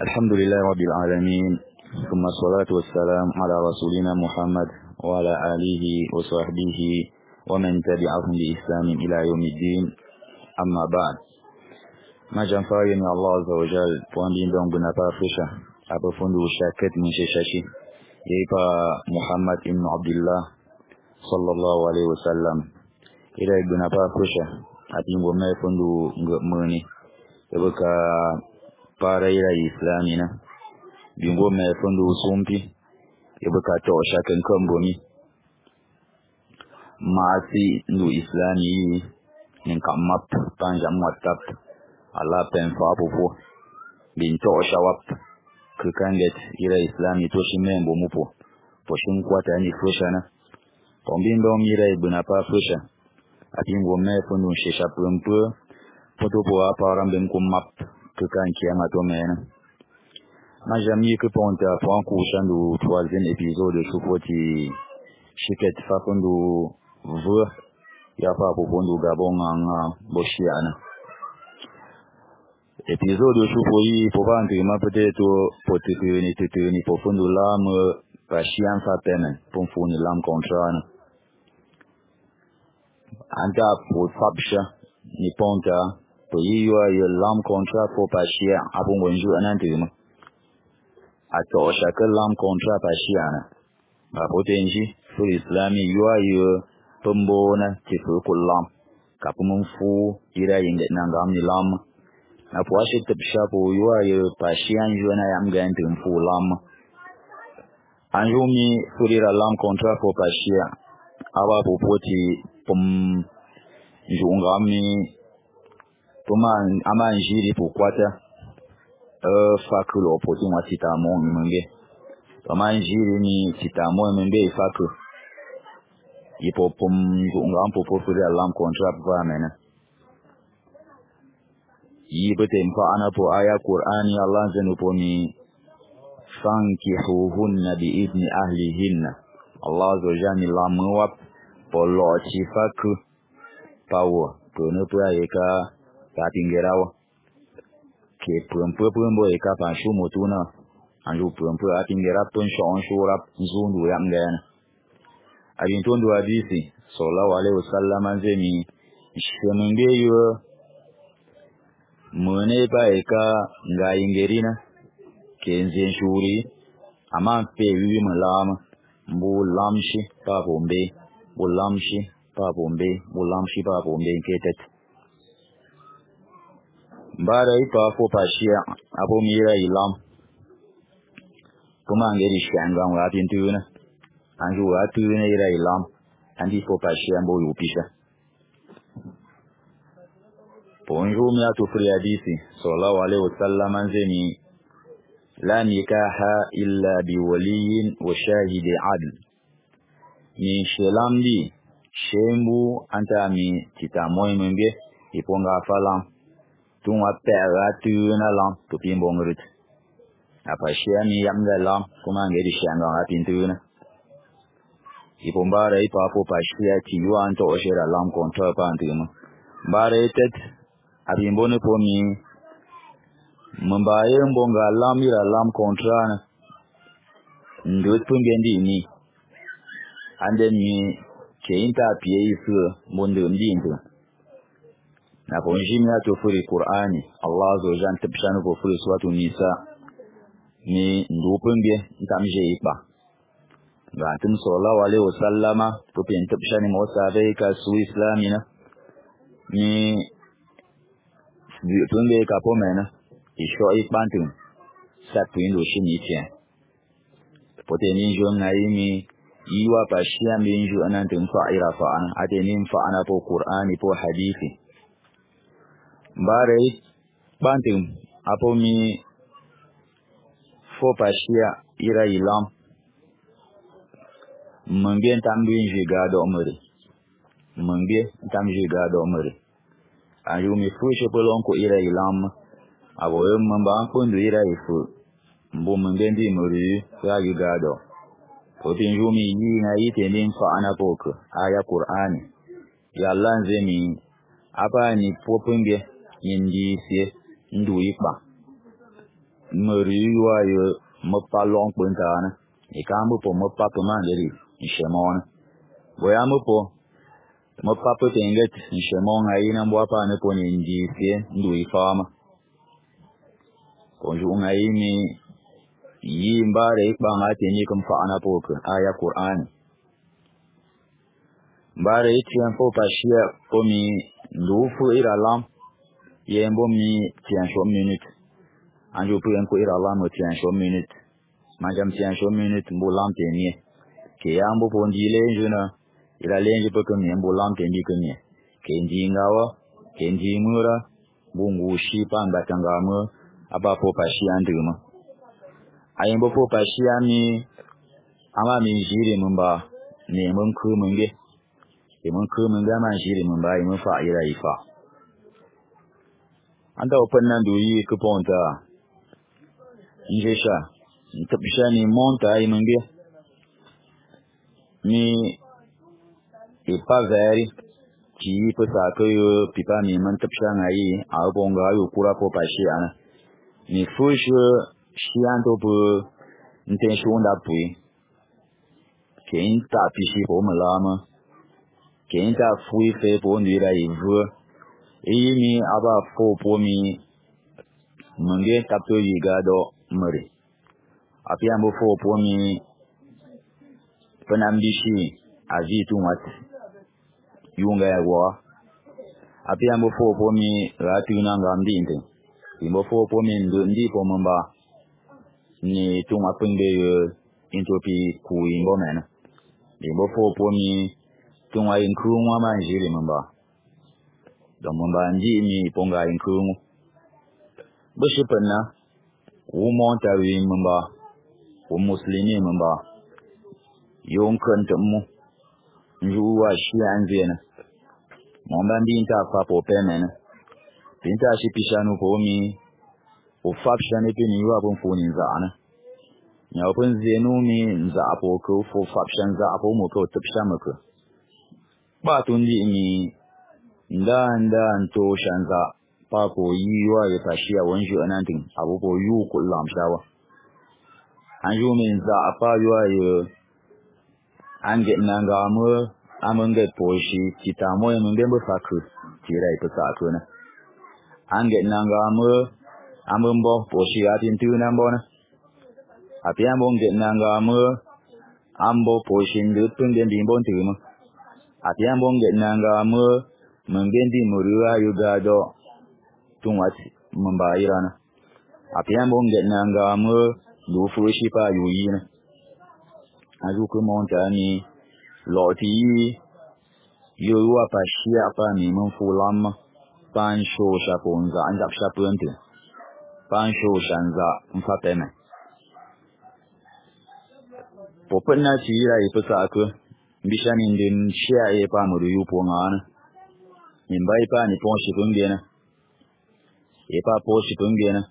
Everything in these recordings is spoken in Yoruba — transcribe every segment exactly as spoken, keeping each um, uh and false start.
الحمد لله رب العالمين ثم الصلاة والسلام على رسولنا محمد وعلى آله وصحبه ومن تبعهم بإحسان إلى يوم الدين أما بعد ما جنفاين الله عز وجل وأن دون بنابا فشا أبفند شاكت من شاشي يبقى محمد بن عبد الله صلى الله عليه وسلم إلى بنابا فشا أتين وما يفند مني يبقى para ira islami na bingo me fundu sumpi ibuka to shakan kambomi maasi ndu islami nin kamap panja mwatap ala pen fa popo bin to shawap kukanget ira islami to shimembo mupo to shin kwata ni fushana pombindo mira ibuna pa fusha atingo me fundu shisha pumpu potopo aparam ben kumap kan kiama to mena ma jami que ponte a point couchant du troisième épisode de Choukwoti chiket fa fondu vu ya pa po fondu gabon en boshiana épisode de Choukwoti pour vendre ma peut-être pour te tenir te tenir pour fondu l'âme pa chien fa peine pour fournir l'âme contrane anta pour fabsha ni ponta to yiwa ya lam contrat for pashiya abun wanju anan tema ato shaka lam contrat pashiya na ba potenji for islami yiwa ya tumbo na tifu kullam kapumun fu ira yinda nan gam ni lam na puashi tibsha po yiwa ya pashiya ju na yam gan tim fu lam anjumi furira lam contrat for pashiya aba popoti pum jungami Toma ama njiri po kwata uh, fakulo poti mwa sitamo mwenbe toma njiri ni sitamo mwenbe faku ipo pom ngampo po furi alam contract va mena yibete mfa ana po aya Qur'ani Allah zenu po mi fankihuhunna bi idni ahlihinna Allah zojani lamwap po lo chi faku pawo to no po ayeka ta pingerawa ke pumpu pumbo e ka pa shu motuna anju pumpu a pingera ton shon shura zundu ya ngana ali ntondo hadisi sallallahu alaihi wasallam anzemi shemenge yo mone pa e ka ngaingerina ke nzen shuri ama pe wiwi malama mbu lamshi pa bombe bu lamshi pa bombe bu lamshi pa bombe ketet bara ipa fo pashia apo mira ilam kuma ngeri shanga wa pintuna anju wa tuna ira ilam andi fo pashia mbo yupisha ponju mi atu fri hadisi sallallahu alaihi wasallam anzeni la nikaha illa bi waliyin wa shahidi adl ni shelamdi shembu anta mi titamoy mwenge iponga falam tunga pera tu na lam to pimbo ngurut apa shia ni yam ga lam kuma ngeri shanga ga pintu na ipombara ipa po pa shia ti yuan to shira lam kontra pa antimo bare tet abimbo ne po mi mbaye mbonga lam ira lam kontra na ndut pungendi ni ande mi keinta pie isu mundu ndindu na ponjimi ato furi Qur'ani Allah azza jan tibshanu ko furi suratu Nisa ni ndupenge ntamje ipa gantum sallallahu alaihi wasallama to pen tibshani mo sabe ka su islamina ni tunge ka pomena isho ipantum satwindo shini tien poteni jo ngai mi iwa pashia minju anantum fa'ira fa'ana atenin fa'ana po Qur'ani po hadisi bare bantim apo mi fo pashia ira ilam mangbe tambin jiga do mari mangbe tam jiga do mari ayu mi fushe polon ko ira ilam abo mamba ko ndu ira ifu mbo mangbe ndi mari ya jiga do to tin jumi yi na yite nin fa ana poko aya Qur'ani ya lanzemi apa ni popenge indi sie ndu ipa meriwa yo mopa long puntana ikamu po mopa pemandiri ishemona boya mopo mopa potenget ishemona ina mbwapa ne poni njifie ndu ifama konju ngaini yimbare ikbanga teni kumfaana poke aya Qur'an mbare itien po pashia pomi ndufu iralam yembo mi tien shom minute anjo puyen ko iralam tien shom minute majam tien shom minute mbolam teni ke yambo pondile njuna ila lenje poke mi mbolam teni kenye ke njingawa ke njimura bungu shipa mbatangamo aba po pashia nduma ayembo po pashia mi ama mi jiri mumba ne mun ku munge mun ku munga man jiri mumba mun fa ira ifa anda open nan du yi ku ponta injesha ntapsha ni monta ay munge ni ipa veri ki po sa ko yo pipa mi man tapsha ngai a bonga yo kura po pashia na ni fujo shiando bu intention da pui quem tá pichi po malama quem tá fui fe po ndira ivu e mi aba fo po mi mange tapto yigado mari api ambo fo po mi penambishi ajitu mat yunga yawa api ambo fo po mi ratu nanga ndinte imbo fo po mi ndi po mamba ni tunga pende intopi ku imbo mena imbo fo po mi tunga inkrumwa manjiri mamba don mamba ndi mi ponga inkrumu bushi penna u monta wi mamba u muslimi mamba yon kantamu njuwa shi anzena mamba ndi nta fa po pemena pinta shi pishanu po mi o fapshane pe ni wa bon foni zana nya pun zenu mi za po ko fo fapshan za po mo ko tapsha mako ba tun di mi nda nda to shanza pa ko yiwa ya tashi a wanju anantin abu ko yu kullam shawa an ju min za apa yuwa yo an ge nanga mu amunge po shi kitamo mun be faku tirai to sa na an ge nanga mu ambo poshi atin tu nambo na api ambo nge nanga mo ambo poshi ndu tunde ndimbo ntimu api ambo nge nanga mo mengendi muriwa yugado tunwati mamba irana api ambo nge nanga mo lu fushi pa yuyina ajuku montani loti yuwa pa shia pa ni mun fulam pan sho shaponza andap shapunte Pansho shanza mfapeme popena chira ipasa ko bishani ndin shia e pa muru yupo ngana nimbai pa ni ponshi pungena e pa poshi pungena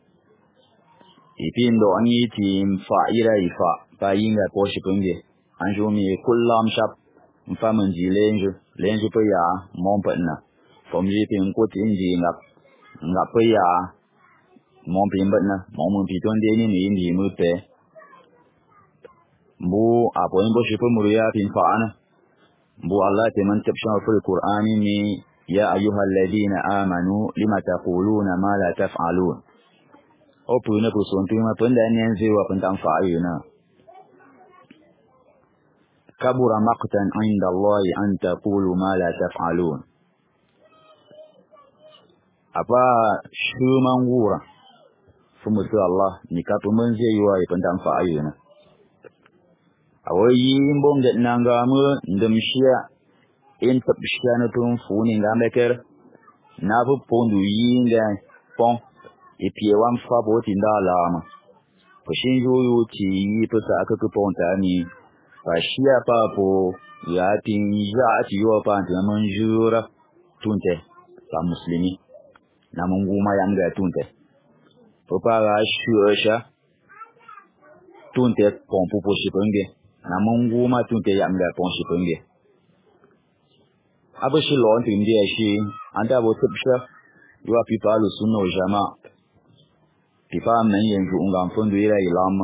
ipindo ani ti mfa ira ifa pa yinga poshi punge anjo mi kullam shap mfamanji lenjo lenjo pa ya mompena pomji pin ko tinji ngap ngap pa ya mon pimbat na mon mon piton de ni ni ni mu pe bu apo imbo shipo muriya pin fa ana bu Allah te man tabsha fil qur'ani ni ya ayyuhal ladina amanu lima taquluna ma la taf'alun o puna ko son tuma panda ni anzi wa pantan fa ayuna kabura maqtan inda Allah an taqulu ma la taf'alun apa shuman wura fumu Allah ni kapu menje yuwa ipandang fa ayuna awayi mbonge nanga mu ndemshia in tapshia na tum funi ngameker na bu pondu yinga pon ipie wan fa bo tinda lama poshin yuyu ti pesa akaku ponta ni pa shia pa po ya tin ya ti yuwa pa tin manjura tunte pa muslimi na mungu ma yanga tunte Popara shuosha tunte pompu poshipenge na mungu ma tunte yamga ponshipenge abashi lo ntimdi ashi anda bo tipsha yuwa pipa lu sunno jama tifa men yenju ngam fundu ira ilama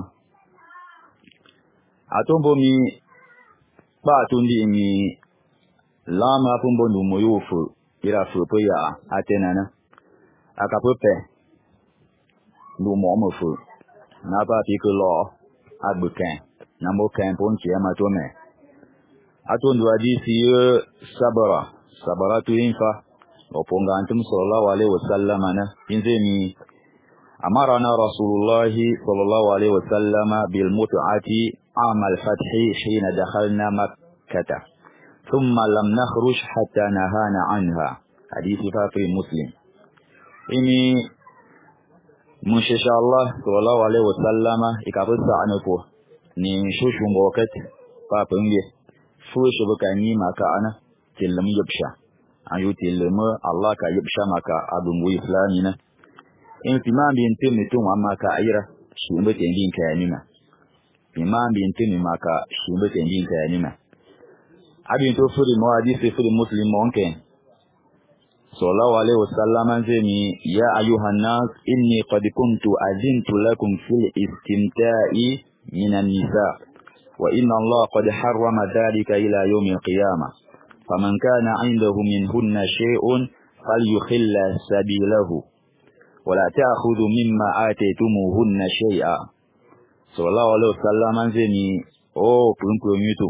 atombo mi ba tundi mi lama fumbo ndu moyofu ira fupo ya atenana akapope ndu mo fu na ba ti ko lo agbukan na mo kan ponchi ama to me atondu hadisi sabara sabara tu infa oponga antum sallallahu alaihi wasallam ana inzemi amarana rasulullah sallallahu alaihi wasallam bil mut'ati amal fathi hina dakhalna makkah thumma lam nakhruj hatta nahana anha hadisi fa fi muslim ini mushasha Allah sallallahu alaihi wasallam ikabisa anako ni shushu ngoket pa pengye fushu bakani maka ana tillam yubsha ayu tillam Allah ka yubsha maka adungu islamina in timambi intimi tu maka ayira shimbe tengin kayanina timambi intimi maka shimbe tengin kayanina abin to furi mo hadisi furi muslim monke sallallahu alaihi wasallam zemi ya ayuhan nas inni qad kuntu azintu lakum fil istimta'i minan nisa wa inna Allah qad harrama dhalika ila yawmil qiyamah faman kana 'indahu minhunna shay'un falyukhilla sabilahu wa la ta'khudhu mimma ataytumuhunna shay'a sallallahu alaihi wasallam zemi oh punko mito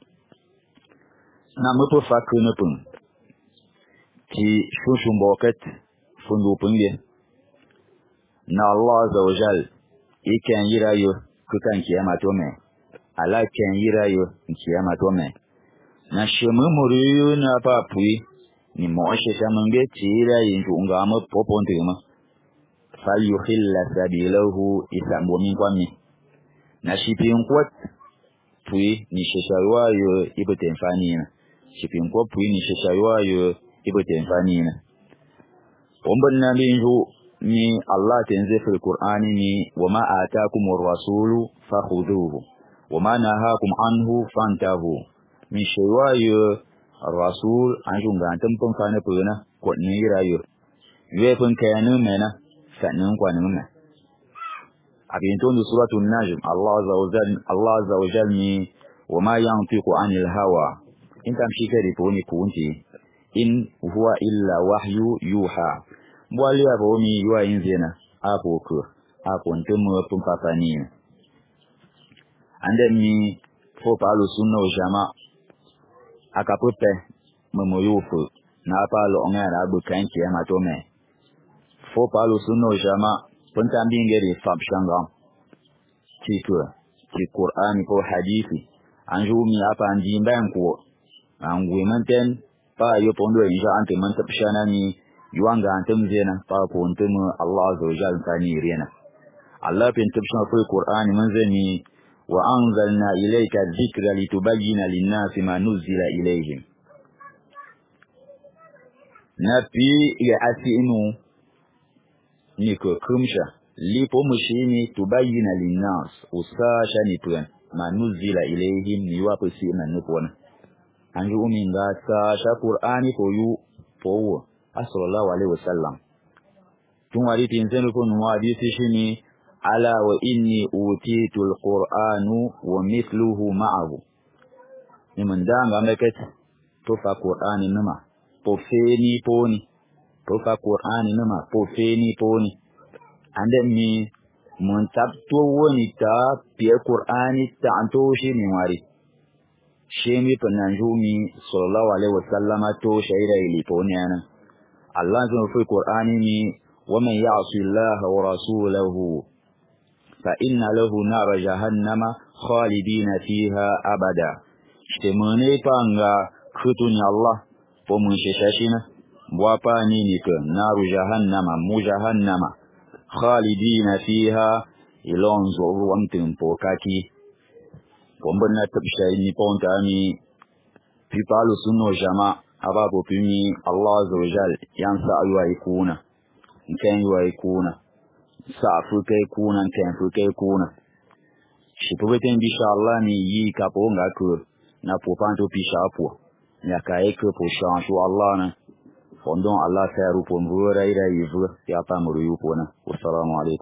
na mupo fakune pun ti shushu mboket fundu punge na Allah azza wa jal ikan yirayo kukan kiyama to me ala kan yirayo kiyama to me na shemu muriyo na papui ni moashe shamange tira yinju ngama poponte ma fal yukhilla sabilahu isambo minkwami na shipin kwat pui ni sheshawayo ibote mfanina shipin kwa pui ni sheshawayo ibote mfanina omban nabinju ni Allah tenze fil Qur'ani ni wama ataakumur rasulu fakhudhuhu wama nahakum anhu fantahu mi shewayo rasul anjunga tampon kana puna ko ni rayo yefun kayanu mena sanin kwanin me abin to suratul najm Allah azza wa jalla Allah azza wa jalla ni wama yantiqu anil hawa intam shikari poni kunti in huwa illa wahyu yuha mwali abo mi yuwa inzena apo ko apo ntemu pun papani ande mi fo palo sunna o jama akapope momoyufu na palo ongara abu kanki ama tome fo palo sunna o jama punta mbingeri fab shanga tiko ti Qur'ani ko hadithi anjumi hapa ndimba nko angwe manten pa yo pondo inja ante manta pishana ni yuanga antem zena pa ko antem Allah azza wa jalla tani rena Allah pin tibshana fi Qur'ani manzani wa anzalna ilayka dhikra litubayyana lin-nasi ma nuzila ilayhim napi ya atinu niko kumsha lipo mushini tubayyana lin-nas usasha ni tuan ma nuzila ilayhim ni wapo si na nupona anju uminga sa sha Qur'ani ko yu powo sallallahu alaihi wasallam tun wari tin zenu ko nu hadisi shini ala wa inni utitul qur'anu wa mithluhu ma'ahu niman danga meket to fa Qur'ani numa po feni poni to fa Qur'ani numa po feni poni ande mi mun tabto woni ta pie Qur'ani ta anto shini wari shemi pananjumi sallallahu alaihi wasallam to shaira iliponi ana Allah zai fi Qur'ani ni wa man ya'si Allah wa rasulahu fa inna lahu nar jahannama khalidina fiha abada shemone panga khutuni Allah po mun sheshashina bwapa nini ke nar jahannama mu jahannama khalidina fiha ilonzo ruamtin po kaki pombona tabshay ni ponta ni pipalo sunno jama abapo pimi Allah azza wa jalla yansa aywa ikuna nken ywa ikuna sa afuka ikuna nken afuka ikuna shipobete inshallah ni yi kapo ngako na popanto pishapo nyakaeke po chancho Allah na fondon Allah fa rupo mrura ira yivu ya pa mru yupo na. Assalamu alaikum.